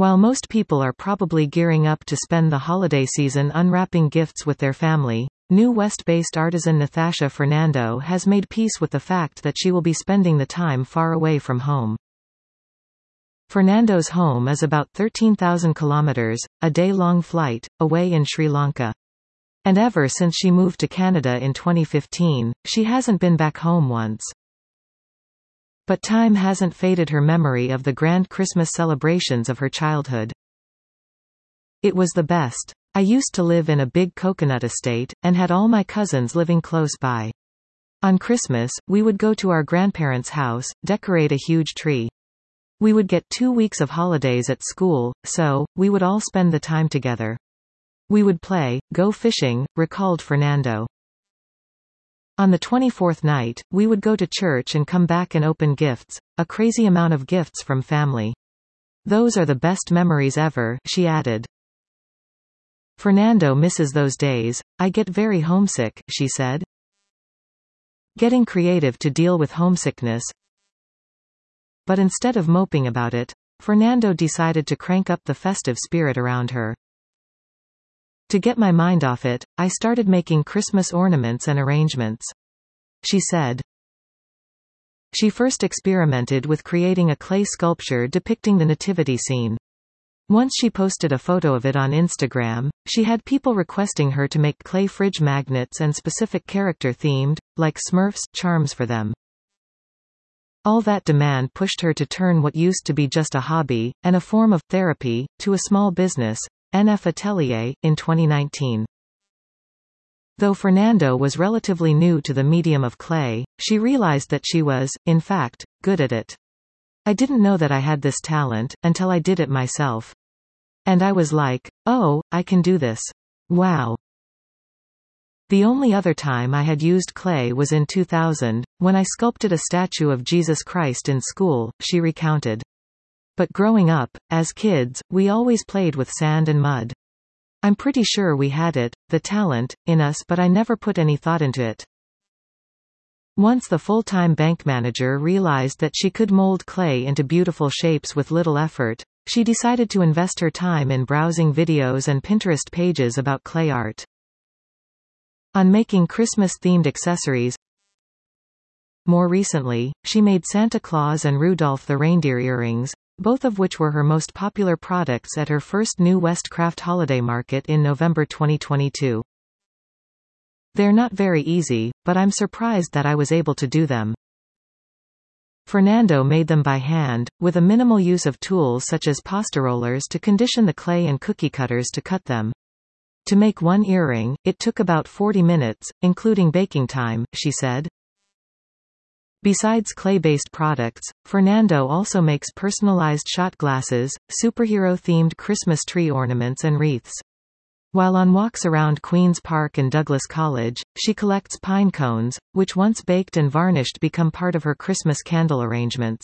While most people are probably gearing up to spend the holiday season unwrapping gifts with their family, New West-based artisan Nathasha Fernando has made peace with the fact that she will be spending the time far away from home. Fernando's home is about 13,000 kilometers, a day-long flight, away in Sri Lanka. And ever since she moved to Canada in 2015, she hasn't been back home once. But time hasn't faded her memory of the grand Christmas celebrations of her childhood. It was the best. I used to live in a big coconut estate, and had all my cousins living close by. On Christmas, we would go to our grandparents' house, decorate a huge tree. We would get 2 weeks of holidays at school, so we would all spend the time together. We would play, go fishing, recalled Fernando. On the 24th night, we would go to church and come back and open gifts, a crazy amount of gifts from family. Those are the best memories ever, she added. Fernando misses those days. I get very homesick, she said. Getting creative to deal with homesickness. But instead of moping about it, Fernando decided to crank up the festive spirit around her. To get my mind off it, I started making Christmas ornaments and arrangements. She said. She first experimented with creating a clay sculpture depicting the nativity scene. Once she posted a photo of it on Instagram, she had people requesting her to make clay fridge magnets and specific character-themed, like Smurfs, charms for them. All that demand pushed her to turn what used to be just a hobby, and a form of therapy, to a small business, NF Atelier, in 2019. Though Fernando was relatively new to the medium of clay, she realized that she was, in fact, good at it. I didn't know that I had this talent, until I did it myself. And I was like, oh, I can do this. Wow. The only other time I had used clay was in 2000, when I sculpted a statue of Jesus Christ in school, she recounted. But growing up, as kids, we always played with sand and mud. I'm pretty sure we had it, the talent, in us, but I never put any thought into it. Once the full-time bank manager realized that she could mold clay into beautiful shapes with little effort, she decided to invest her time in browsing videos and Pinterest pages about clay art. On making Christmas-themed accessories. More recently, she made Santa Claus and Rudolph the reindeer earrings, both of which were her most popular products at her first New West Craft Holiday Market in November 2022. They're not very easy, but I'm surprised that I was able to do them. Fernando made them by hand, with a minimal use of tools such as pasta rollers to condition the clay and cookie cutters to cut them. To make one earring, it took about 40 minutes, including baking time, she said. Besides clay-based products, Fernando also makes personalized shot glasses, superhero-themed Christmas tree ornaments and wreaths. While on walks around Queen's Park and Douglas College, she collects pine cones, which once baked and varnished become part of her Christmas candle arrangements.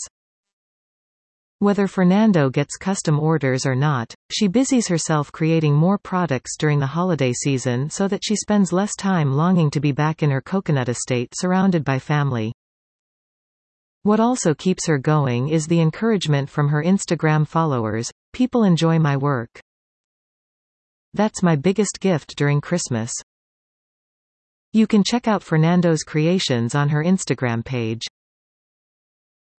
Whether Fernando gets custom orders or not, she busies herself creating more products during the holiday season so that she spends less time longing to be back in her coconut estate surrounded by family. What also keeps her going is the encouragement from her Instagram followers. People enjoy my work. That's my biggest gift during Christmas. You can check out Fernando's creations on her Instagram page.